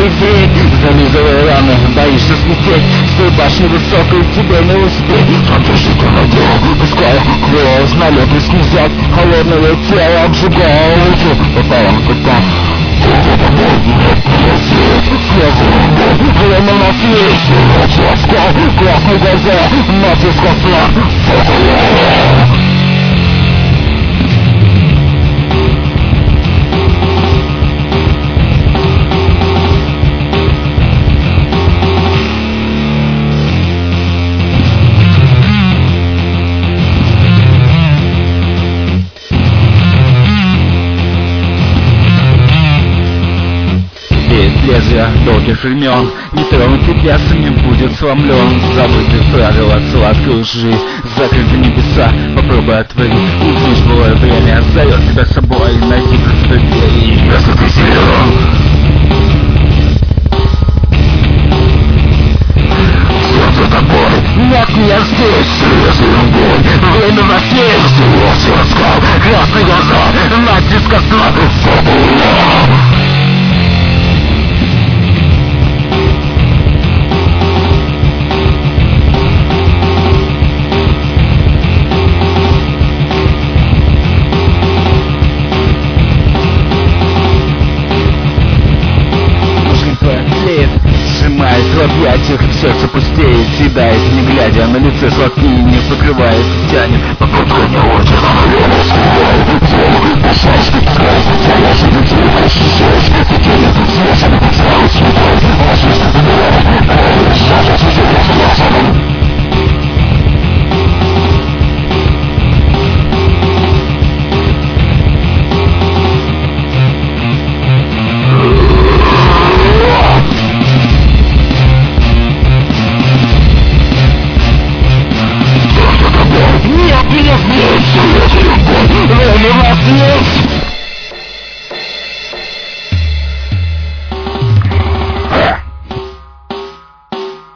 презреть. Зализывай раны, боишься слететь с той башни высокой, тебе не успеть. Фантастика нога, пускай кровь налеты снизят, холодное тело обжигает уши пополам кута. Время на свете, ласка, красные глаза, натиск осла. Лезвия долгих времен, не тронутый леса не будет сломлен. Забытые правила сладкой лжи, закрыты небеса, попробуй отвори. Узнаешь, былое время зовет тебя с собой, найди в тебе и если ты силен. Сердце тобой, нет меня здесь, срезаем бой, время на тень, всего раскал, красные глаза, натиск осла, фабула. Сжимает в объятиях, сердце пустеет, съедает, не глядя на лице сладкие, не покрывает, тянет. Попытка не ордена, наверное, скрывает. Зло, пошашки, сказки, положи, ты ощущаешь. Такие смешаны, слава цветов, а жизнь умирает. Сажа, чужие, Нет, нет, нет, нет, нет, нет, нет, нет, нет, нет, нет,